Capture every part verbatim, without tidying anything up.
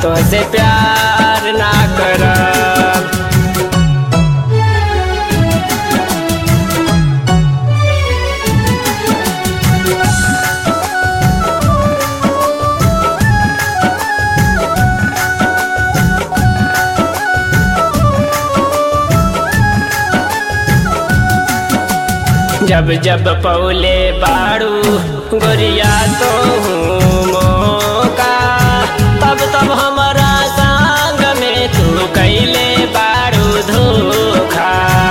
तोहसे प्यार ना करब। जब जब पौले बाड़ू गोरिया तो हूँ मौका, तब तब हमारा संग में तू कैले बाड़ू धोखा।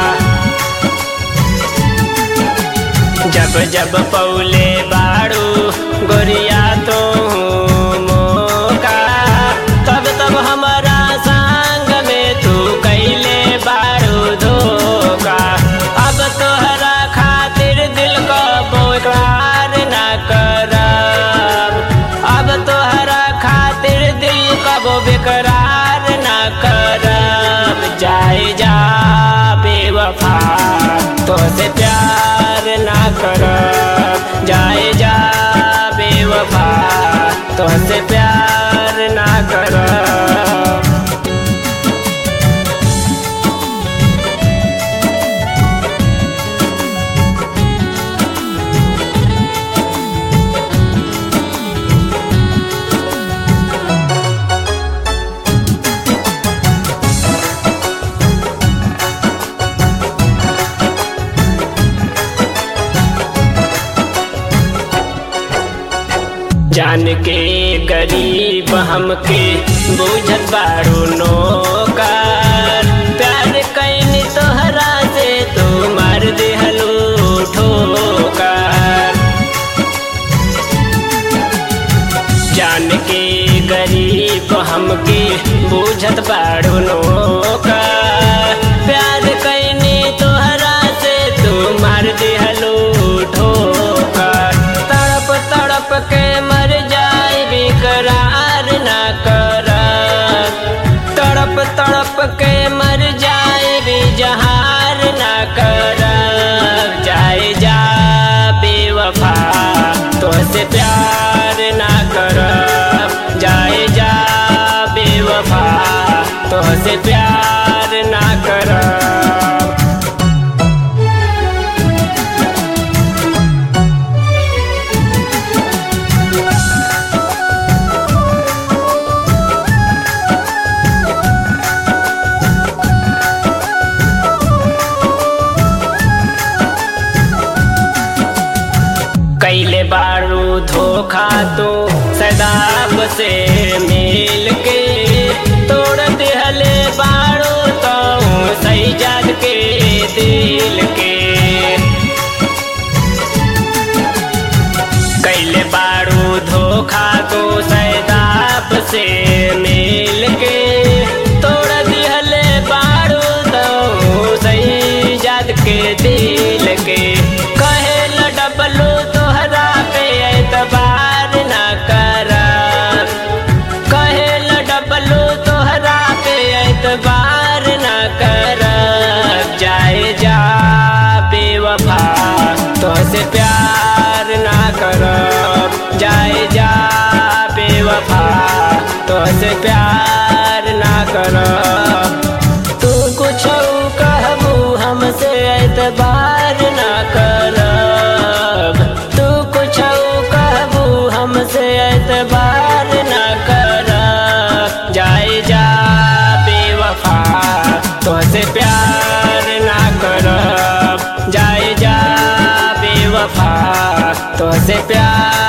जब जब पौले बाड़ू गोरिया तो हूँ मौका, तब तब हमारा संग में तू कैले बाड़ू धोखा। अब तोहरा दिल को बेकरार ना करब, अब तोहरा खातिर दिल को बेकरार ना करब। जाए जा बेवफा तोहसे प्यार ना करब, जाए जा बेवफा तोहसे प्यार ना करब। जान के गरीब हमके बुझत बाड़ू नौकर, प्यार कैनी तोहरा से तू मार देहलू ठोकर। जान के गरीब हमके बुझत बाड़ू नौकर, प्यार कैनी तोहरा से तू मार देहलू ठोकर। तड़प तड़प के मर जाए बेकरार ना करब, तड़प तड़प के मर जाए बेजहार ना करब। जाए जा बेवफा तोहसे प्यार ना करब, जाए जा बेवफा तोहसे प्यार ना करब। कैले बाड़ू धोखा तो सदाब से मिल के, तोड़ दिहले बाड़ू तो सही जाग के दिल के। कैले बाड़ू धोखा तो सदाब से मिल के, तोड़ दिहले बाड़ू तो सही जाग के दिल के। कहे डबलू तोहरा पे एतबार ना करब, कहे डबलू तोहरा पे एतबार ना करब। जाए जा बेवफा तोहसे प्यार ना करब, जाए जा बेवफा तोहसे प्यार ना करब। तू कुछ कहबू हमसे एतबार ना करब, तू कुछ कहबू हमसे एतबार ना करब। जाए जा बेवफा तोहसे प्यार ना करब, जाए जा बेवफा तोहसे प्यार